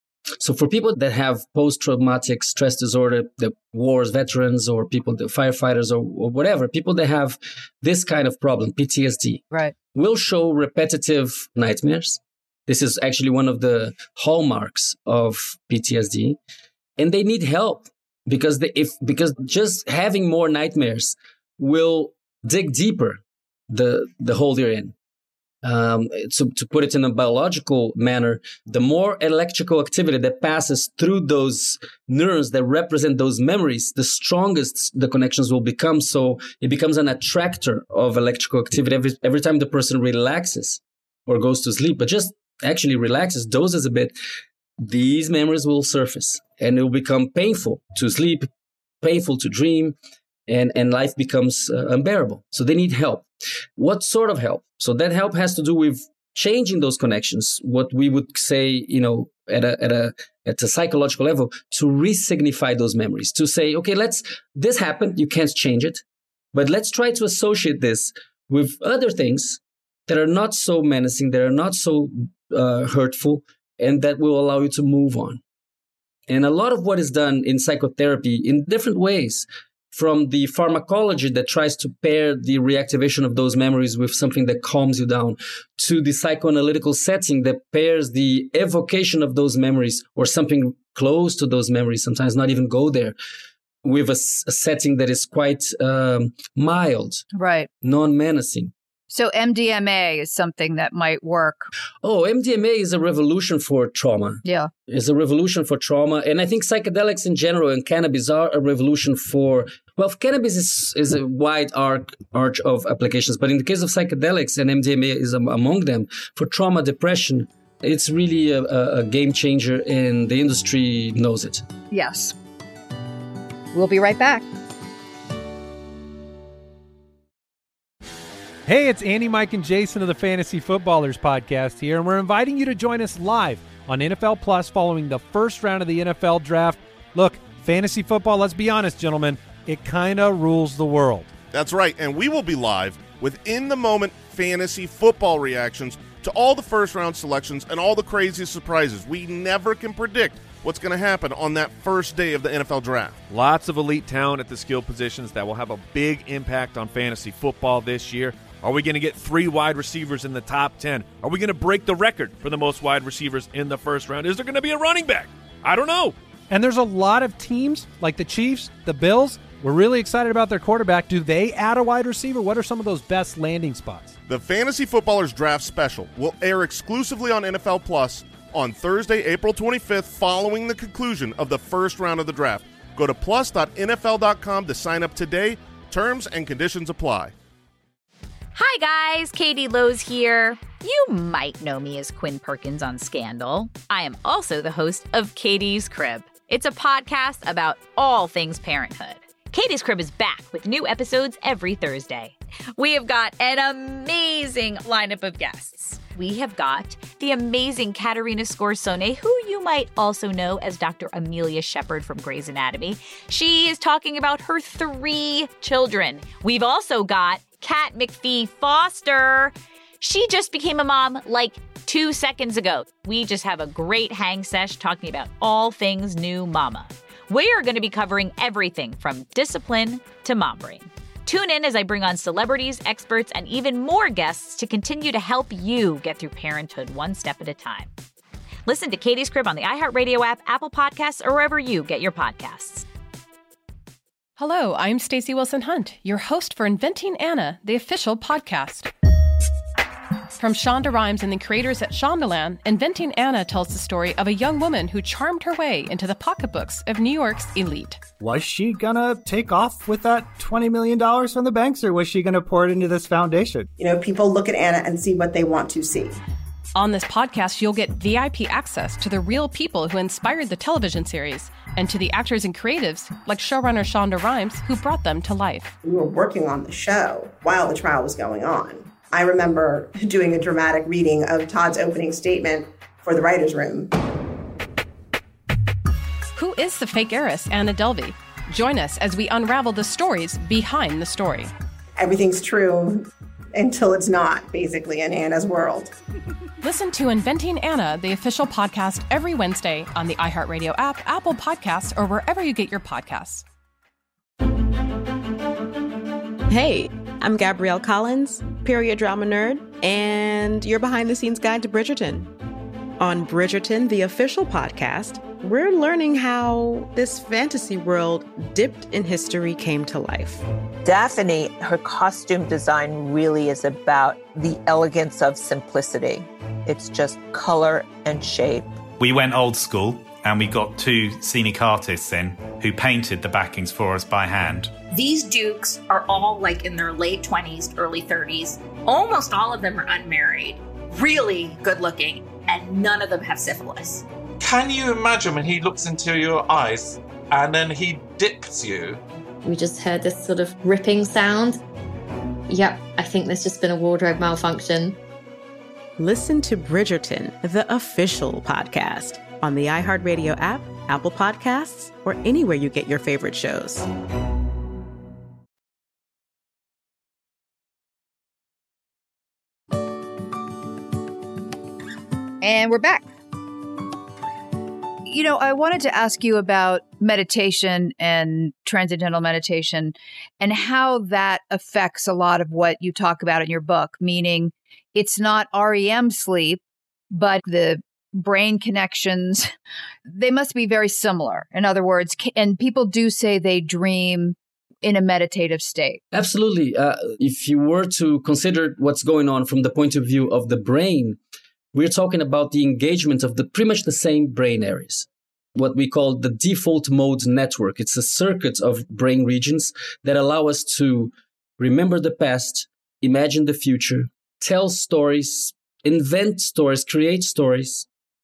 So for people that have post-traumatic stress disorder, the wars veterans or people, the firefighters or, or whatever, people that have this kind of problem, P T S D, right, will show repetitive nightmares. This is actually one of the hallmarks of P T S D. And they need help because they, if because just having more nightmares will dig deeper the, the hole they're in. Um, so to put it in a biological manner, the more electrical activity that passes through those neurons that represent those memories, the strongest the connections will become. So it becomes an attractor of electrical activity every, every time the person relaxes or goes to sleep, but just actually relaxes, dozes a bit, these memories will surface and it will become painful to sleep, painful to dream, and, and life becomes uh, unbearable. So they need help. What sort of help? So that help has to do with changing those connections, what we would say, you know, at a at a at a psychological level, to re-signify those memories, to say, okay, let's, this happened, you can't change it, but let's try to associate this with other things that are not so menacing, that are not so uh, hurtful, and that will allow you to move on. And a lot of what is done in psychotherapy in different ways, from the pharmacology that tries to pair the reactivation of those memories with something that calms you down, to the psychoanalytical setting that pairs the evocation of those memories or something close to those memories, sometimes not even go there, with a, a setting that is quite um, mild, right, non-menacing. So M D M A is something that might work. Oh, M D M A is a revolution for trauma. Yeah. It's a revolution for trauma. And I think psychedelics in general and cannabis are a revolution for, Well, cannabis is, is a wide arc, arch of applications, but in the case of psychedelics, and M D M A is among them, for trauma, depression, it's really a, a game changer, and the industry knows it. Yes. We'll be right back. Hey, it's Andy, Mike, and Jason of the Fantasy Footballers podcast here, and we're inviting you to join us live on N F L Plus following the first round of the N F L draft. Look, fantasy football, let's be honest, gentlemen, it kind of rules the world. That's right, and we will be live with in-the-moment fantasy football reactions to all the first-round selections and all the craziest surprises. We never can predict what's going to happen on that first day of the N F L draft. Lots of elite talent at the skill positions that will have a big impact on fantasy football this year. Are we going to get three wide receivers in the top ten? Are we going to break the record for the most wide receivers in the first round? Is there going to be a running back? I don't know. And there's a lot of teams like the Chiefs, the Bills. We're really excited about their quarterback. Do they add a wide receiver? What are some of those best landing spots? The Fantasy Footballers Draft Special will air exclusively on N F L Plus on Thursday, April twenty-fifth, following the conclusion of the first round of the draft. Go to plus dot N F L dot com to sign up today. Terms and conditions apply. Hi guys, Katie Lowe's here. You might know me as Quinn Perkins on Scandal. I am also the host of Katie's Crib. It's a podcast about all things parenthood. Katie's Crib is back with new episodes every Thursday. We have got an amazing lineup of guests. We have got the amazing Katerina Scorsone, who you might also know as Doctor Amelia Shepard from Grey's Anatomy. She is talking about her three children. We've also got Kat McPhee Foster. She just became a mom like two seconds ago. We just have a great hang sesh talking about all things new mama. We are going to be covering everything from discipline to mom brain. Tune in as I bring on celebrities, experts, and even more guests to continue to help you get through parenthood one step at a time. Listen to Katie's Crib on the iHeartRadio app, Apple Podcasts, or wherever you get your podcasts. Hello, I'm Stacey Wilson Hunt, your host for Inventing Anna, the official podcast. From Shonda Rhimes and the creators at Shondaland, Inventing Anna tells the story of a young woman who charmed her way into the pocketbooks of New York's elite. Was she gonna take off with that twenty million dollars from the banks, or was she gonna pour it into this foundation? You know, people look at Anna and see what they want to see. On this podcast, you'll get V I P access to the real people who inspired the television series and to the actors and creatives like showrunner Shonda Rhimes who brought them to life. We were working on the show while the trial was going on. I remember doing a dramatic reading of Todd's opening statement for the writer's room. Who is the fake heiress, Anna Delvey? Join us as we unravel the stories behind the story. Everything's true until it's not, basically, in Anna's world. Listen to Inventing Anna, the official podcast, every Wednesday on the iHeartRadio app, Apple Podcasts, or wherever you get your podcasts. Hey, I'm Gabrielle Collins, period drama nerd, and your behind-the-scenes guide to Bridgerton. On Bridgerton, the official podcast, we're learning how this fantasy world dipped in history came to life. Daphne, her costume design really is about the elegance of simplicity. It's just color and shape. We went old school and we got two scenic artists in who painted the backings for us by hand. These dukes are all like in their late twenties, early thirties. Almost all of them are unmarried, really good looking, and none of them have syphilis. Can you imagine when he looks into your eyes and then he dips you? We just heard this sort of ripping sound. Yep, I think there's just been a wardrobe malfunction. Listen to Bridgerton, the official podcast, on the iHeartRadio app, Apple Podcasts, or anywhere you get your favorite shows. And we're back. You know, I wanted to ask you about meditation and transcendental meditation and how that affects a lot of what you talk about in your book, meaning it's not R E M sleep, but the brain connections, they must be very similar. In other words, and people do say they dream in a meditative state. Absolutely. Uh, if you were to consider what's going on from the point of view of the brain, we're talking about the engagement of the pretty much the same brain areas. what we call the default mode network. It's a circuit of brain regions that allow us to remember the past, imagine the future, tell stories, invent stories, create stories,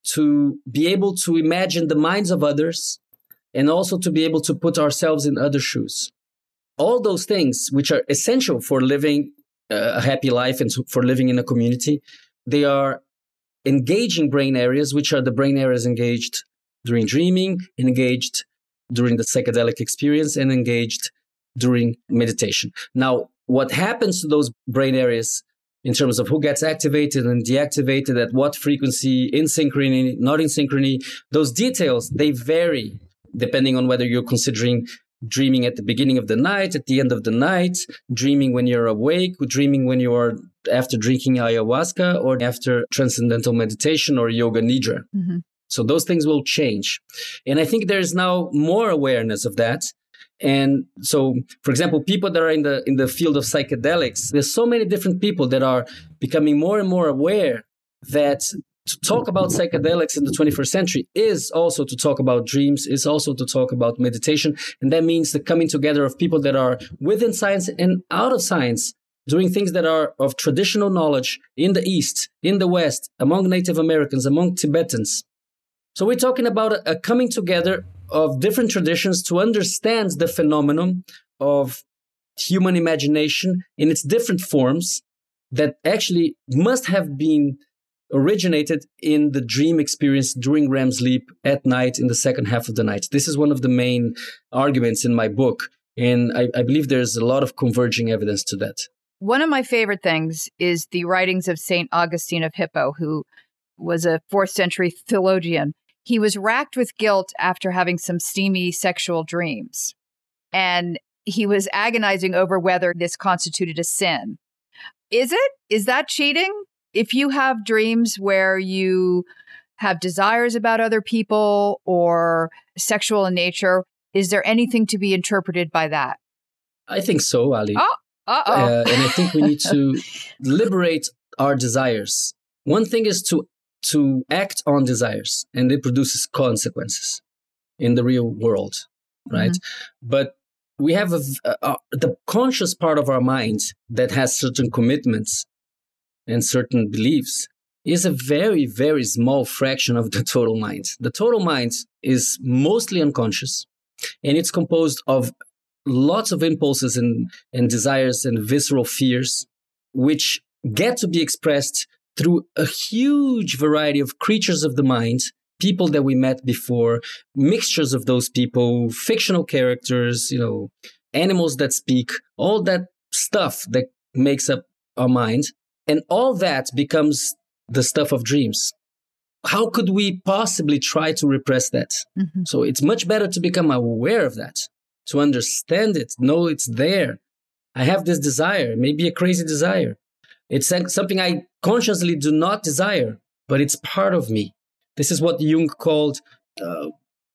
to be able to imagine the minds of others, and also to be able to put ourselves in other shoes. All those things, which are essential for living a happy life and for living in a community, they are engaging brain areas, which are the brain areas engaged during dreaming, engaged during the psychedelic experience, and engaged during meditation. Now, what happens to those brain areas in terms of who gets activated and deactivated at what frequency, in synchrony, not in synchrony, those details, they vary depending on whether you're considering dreaming at the beginning of the night, at the end of the night, dreaming when you're awake, dreaming when you are after drinking ayahuasca or after transcendental meditation or yoga nidra. Mm-hmm. So those things will change. And I think there's now more awareness of that. And so, for example, people that are in the in the field of psychedelics, there's so many different people that are becoming more and more aware that to talk about psychedelics in the twenty-first century is also to talk about dreams, is also to talk about meditation. And that means the coming together of people that are within science and out of science, doing things that are of traditional knowledge in the East, in the West, among Native Americans, among Tibetans. So we're talking about a, a coming together of different traditions to understand the phenomenon of human imagination in its different forms that actually must have been originated in the dream experience during R E M sleep at night in the second half of the night. This is one of the main arguments in my book. And I, I believe there's a lot of converging evidence to that. One of my favorite things is the writings of Saint Augustine of Hippo, who was a fourth century theologian. He was racked with guilt after having some steamy sexual dreams. And he was agonizing over whether this constituted a sin. Is it? Is that cheating? If you have dreams where you have desires about other people or sexual in nature, is there anything to be interpreted by that? I think so, Ali. Oh, uh-oh. Uh, and I think we need to liberate our desires. One thing is to to act on desires, and it produces consequences in the real world, right? Mm-hmm. But we have a, a, the conscious part of our mind that has certain commitments and certain beliefs is a very, very small fraction of the total mind. The total mind is mostly unconscious, and it's composed of lots of impulses and, and desires and visceral fears, which get to be expressed through a huge variety of creatures of the mind, people that we met before, mixtures of those people, fictional characters, you know, animals that speak, all that stuff that makes up our mind. And all that becomes the stuff of dreams. How could we possibly try to repress that? Mm-hmm. So it's much better to become aware of that, to understand it, know it's there. I have this desire, maybe a crazy desire. It's something I consciously do not desire, but it's part of me. This is what Jung called, uh,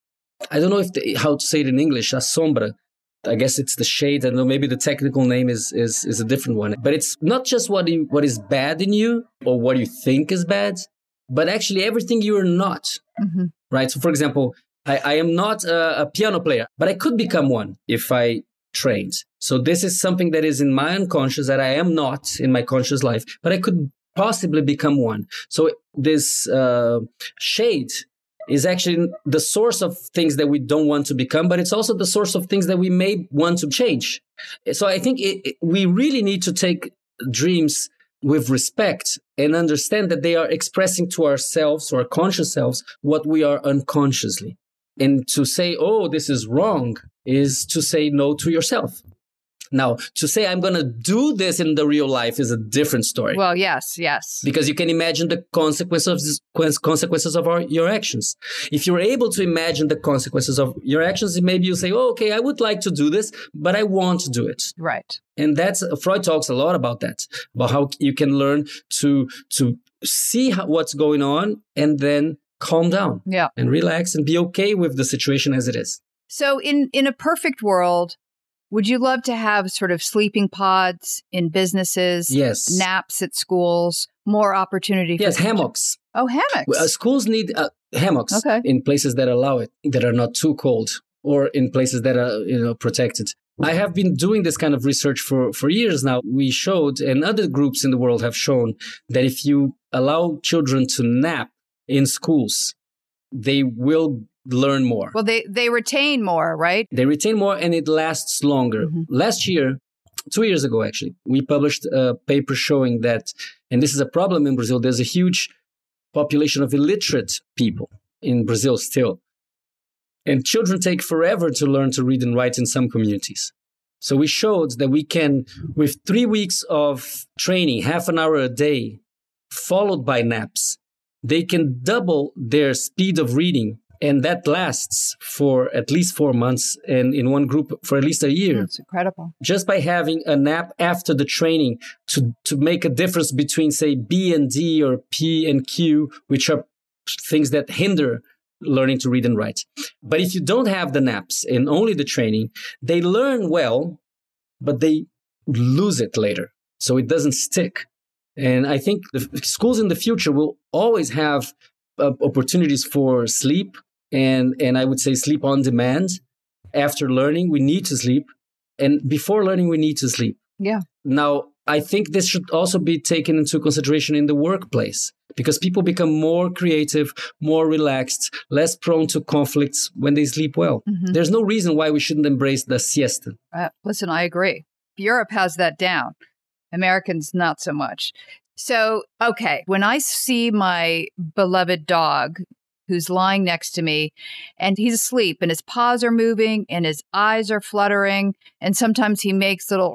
I don't know if the, how to say it in English, a sombra. I guess it's the shade. I don't know, maybe the technical name is is, is a different one. But it's not just what you, what is bad in you or what you think is bad, but actually everything you're not, mm-hmm. right? So for example, I, I am not a, a piano player, but I could become one if I trained. So this is something that is in my unconscious that I am not in my conscious life, but I could possibly become one. So this uh, shade is actually the source of things that we don't want to become, but it's also the source of things that we may want to change. So I think it, it, we really need to take dreams with respect and understand that they are expressing to ourselves, or our conscious selves, what we are unconsciously. And to say, oh, this is wrong, is to say no to yourself. Now, to say I'm going to do this in the real life is a different story. Well, yes, yes. Because you can imagine the consequences of, consequences of our, your actions. If you're able to imagine the consequences of your actions, maybe you say, oh, okay, I would like to do this, but I want to do it. Right. And that's, Freud talks a lot about that, about how you can learn to, to see how, what's going on and then calm down yeah. and relax and be okay with the situation as it is. So in, in a perfect world, would you love to have sort of sleeping pods in businesses? Yes. Naps at schools, more opportunity for Yes, hammocks. Oh, hammocks. Uh, schools need, uh, hammocks Okay. in places that allow it, that are not too cold, or in places that are, you know, protected. I have been doing this kind of research for, for years now. We showed, and other groups in the world have shown, that if you allow children to nap in schools, they will learn more. Well, they, they retain more, right? They retain more and it lasts longer. Mm-hmm. Last year, two years ago actually, we published a paper showing that, and this is a problem in Brazil, there's a huge population of illiterate people in Brazil still. And children take forever to learn to read and write in some communities. So we showed that we can, with three weeks of training, half an hour a day, followed by naps, they can double their speed of reading. And that lasts for at least four months and in one group for at least a year. That's incredible. Just by having a nap after the training to, to make a difference between, say, B and D or P and Q, which are things that hinder learning to read and write. But if you don't have the naps and only the training, they learn well, but they lose it later. So it doesn't stick. And I think the schools in the future will always have uh, opportunities for sleep. And, and I would say sleep on demand. After learning, we need to sleep. And before learning, we need to sleep. Yeah. Now, I think this should also be taken into consideration in the workplace because people become more creative, more relaxed, less prone to conflicts when they sleep well. Mm-hmm. There's no reason why we shouldn't embrace the siesta. Uh, listen, I agree. Europe has that down. Americans, not so much. So, okay, when I see my beloved dog who's lying next to me and he's asleep and his paws are moving and his eyes are fluttering and sometimes he makes little,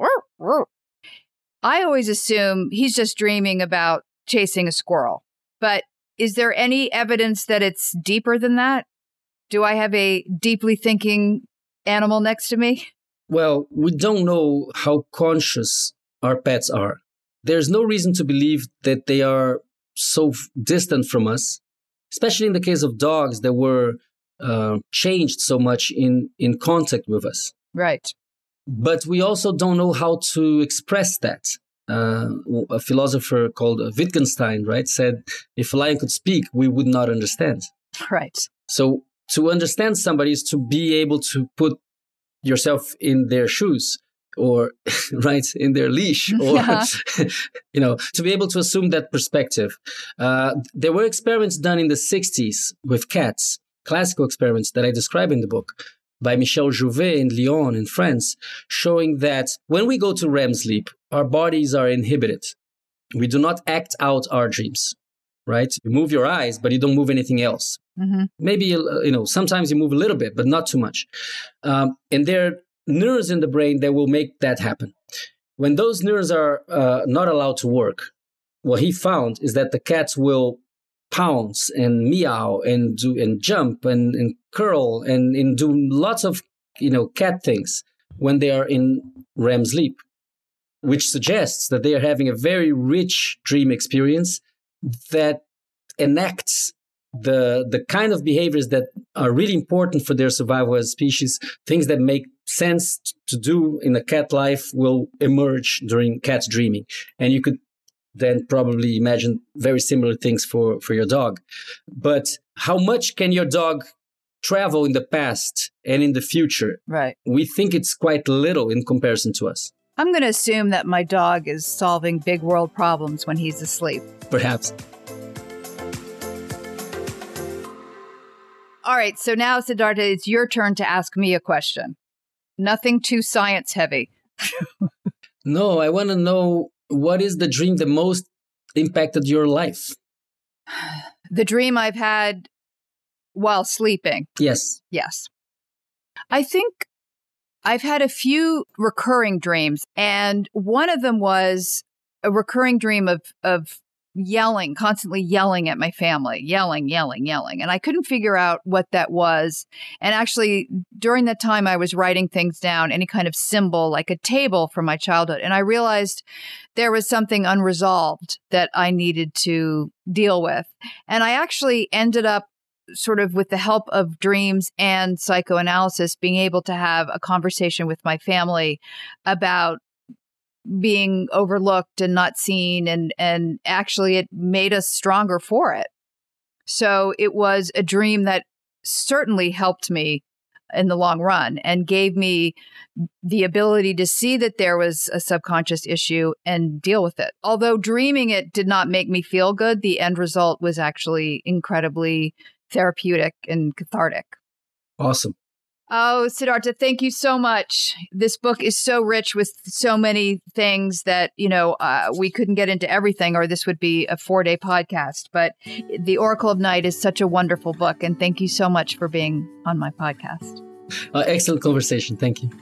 I always assume he's just dreaming about chasing a squirrel. But is there any evidence that it's deeper than that? Do I have a deeply thinking animal next to me? Well, we don't know how conscious our pets are. There's no reason to believe that they are so distant from us, especially in the case of dogs that were uh, changed so much in, in contact with us. Right. But we also don't know how to express that. Uh, a philosopher called Wittgenstein, right, said, if a lion could speak, we would not understand. Right. So to understand somebody is to be able to put yourself in their shoes or, right, in their leash or, yeah. you know, to be able to assume that perspective. Uh, there were experiments done in the sixties with cats, classical experiments that I describe in the book, by Michel Jouvet in Lyon in France, showing that when we go to R E M sleep, our bodies are inhibited. We do not act out our dreams, right? You move your eyes, but you don't move anything else. Mm-hmm. Maybe, you know, sometimes you move a little bit, but not too much. Um, and there are neurons in the brain that will make that happen. When those neurons are uh, not allowed to work, what he found is that the cats will pounce and meow and do and jump and, and curl and, and do lots of, you know, cat things when they are in R E M sleep, which suggests that they are having a very rich dream experience that enacts the the kind of behaviors that are really important for their survival as a species. Things that make sense to do in a cat life will emerge during cat's dreaming. And you could then probably imagine very similar things for, for your dog. But how much can your dog travel in the past and in the future? Right. We think it's quite little in comparison to us. I'm going to assume that my dog is solving big world problems when he's asleep. Perhaps. All right. So now, Siddhartha, it's your turn to ask me a question. Nothing too science heavy. No, I want to know, what is the dream that most impacted your life? The dream I've had while sleeping. Yes. Yes. I think I've had a few recurring dreams, and one of them was a recurring dream of, of yelling, constantly yelling at my family, yelling, yelling, yelling. And I couldn't figure out what that was. And actually, during that time, I was writing things down, any kind of symbol, like a table from my childhood. And I realized there was something unresolved that I needed to deal with. And I actually ended up sort of with the help of dreams and psychoanalysis, being able to have a conversation with my family about being overlooked and not seen. And, and actually it made us stronger for it. So it was a dream that certainly helped me in the long run and gave me the ability to see that there was a subconscious issue and deal with it. Although dreaming it did not make me feel good, the end result was actually incredibly therapeutic and cathartic. Awesome. Oh, Siddhartha, thank you so much. This book is so rich with so many things that, you know, uh, we couldn't get into everything or this would be a four-day podcast. But The Oracle of Night is such a wonderful book. And thank you so much for being on my podcast. Uh, excellent conversation. Thank you.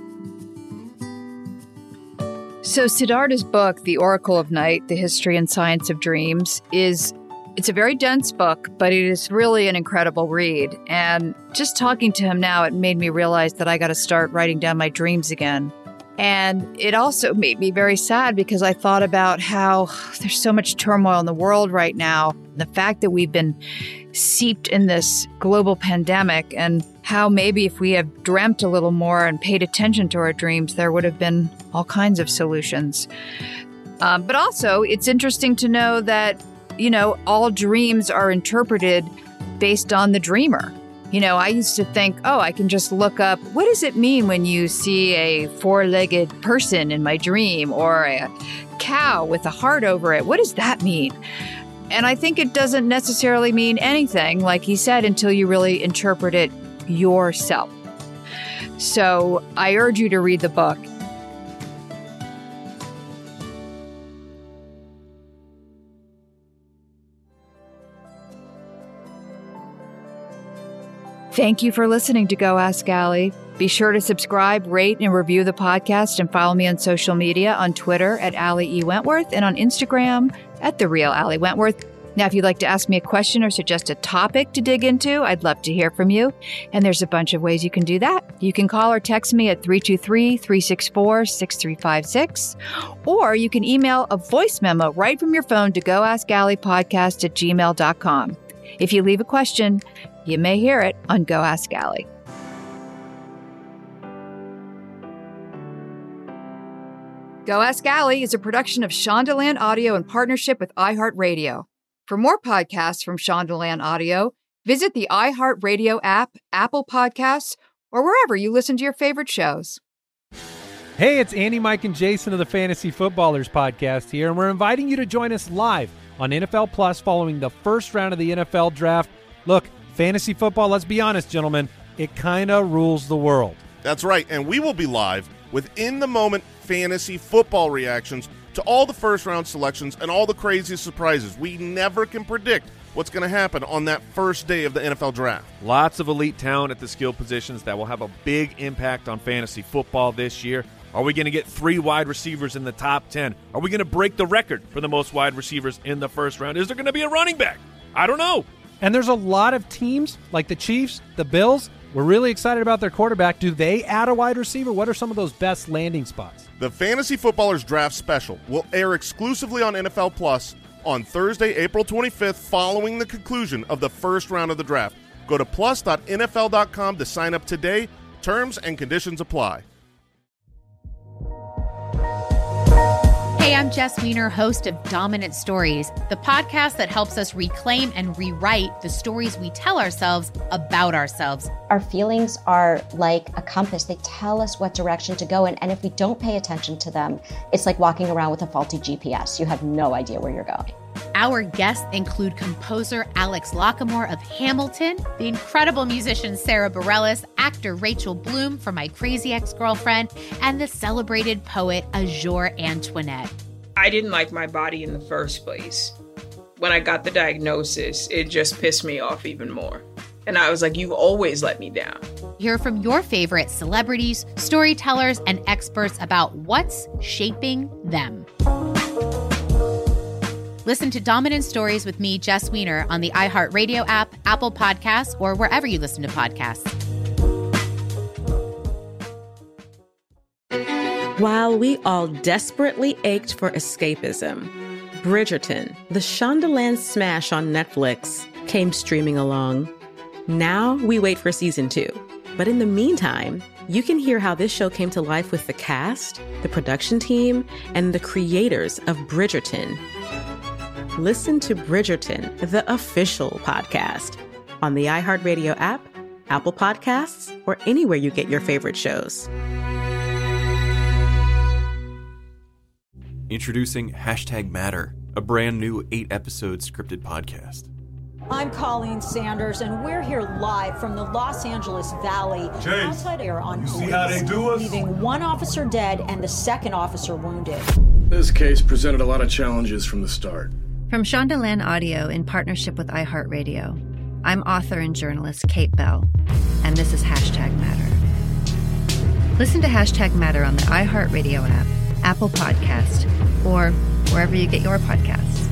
So Siddhartha's book, The Oracle of Night, The History and Science of Dreams, is It's a very dense book, but it is really an incredible read. And just talking to him now, it made me realize that I got to start writing down my dreams again. And it also made me very sad because I thought about how there's so much turmoil in the world right now. The fact that we've been seeped in this global pandemic and how maybe if we had dreamt a little more and paid attention to our dreams, there would have been all kinds of solutions. Um, but also, it's interesting to know that you know, all dreams are interpreted based on the dreamer. You know, I used to think, oh, I can just look up, what does it mean when you see a four-legged person in my dream or a cow with a heart over it? What does that mean? And I think it doesn't necessarily mean anything, like he said, until you really interpret it yourself. So I urge you to read the book. Thank you for listening to Go Ask Allie. Be sure to subscribe, rate, and review the podcast and follow me on social media on Twitter at Allie E. Wentworth and on Instagram at The Real Allie Wentworth. Now, if you'd like to ask me a question or suggest a topic to dig into, I'd love to hear from you. And there's a bunch of ways you can do that. You can call or text me at three two three, three six four, six three five six. Or you can email a voice memo right from your phone to goaskalliepodcast at gmail dot com. If you leave a question, you may hear it on Go Ask Allie. Go Ask Allie is a production of Shondaland Audio in partnership with iHeartRadio. For more podcasts from Shondaland Audio, visit the iHeartRadio app, Apple Podcasts, or wherever you listen to your favorite shows. Hey, it's Andy, Mike, and Jason of the Fantasy Footballers podcast here, and we're inviting you to join us live on N F L Plus following the first round of the N F L Draft. Look, fantasy football, let's be honest, gentlemen, it kind of rules the world. That's right, and we will be live with in-the-moment fantasy football reactions to all the first-round selections and all the crazy surprises. We never can predict what's going to happen on that first day of the N F L Draft. Lots of elite talent at the skill positions that will have a big impact on fantasy football this year. Are we going to get three wide receivers in the top ten? Are we going to break the record for the most wide receivers in the first round? Is there going to be a running back? I don't know. And there's a lot of teams like the Chiefs, the Bills. We're really excited about their quarterback. Do they add a wide receiver? What are some of those best landing spots? The Fantasy Footballers Draft Special will air exclusively on N F L Plus on Thursday, April twenty-fifth, following the conclusion of the first round of the draft. Go to plus dot N F L dot com to sign up today. Terms and conditions apply. Hey, I'm Jess Wiener, host of Dominant Stories, the podcast that helps us reclaim and rewrite the stories we tell ourselves about ourselves. Our feelings are like a compass. They tell us what direction to go in. And if we don't pay attention to them, it's like walking around with a faulty G P S. You have no idea where you're going. Our guests include composer Alex Lockamore of Hamilton, the incredible musician Sarah Bareilles, actor Rachel Bloom from My Crazy Ex-Girlfriend, and the celebrated poet Azure Antoinette. I didn't like my body in the first place. When I got the diagnosis, it just pissed me off even more. And I was like, you've always let me down. Hear from your favorite celebrities, storytellers, and experts about what's shaping them. Listen to Dominant Stories with me, Jess Wiener, on the iHeartRadio app, Apple Podcasts, or wherever you listen to podcasts. While we all desperately ached for escapism, Bridgerton, the Shondaland smash on Netflix, came streaming along. Now we wait for season two. But in the meantime, you can hear how this show came to life with the cast, the production team, and the creators of Bridgerton. listen to Bridgerton, the official podcast, on the iHeartRadio app, Apple Podcasts, or anywhere you get your favorite shows. Introducing Hashtag Matter, a brand new eight-episode scripted podcast. I'm Colleen Sanders, and we're here live from the Los Angeles Valley. James, outside air on you see police, how they do us? leaving one officer dead and the second officer wounded. This case presented a lot of challenges from the start. From Shondaland Audio in partnership with iHeartRadio, I'm author and journalist Kate Bell, and this is Hashtag Matter. Listen to Hashtag Matter on the iHeartRadio app, Apple Podcast, or wherever you get your podcasts.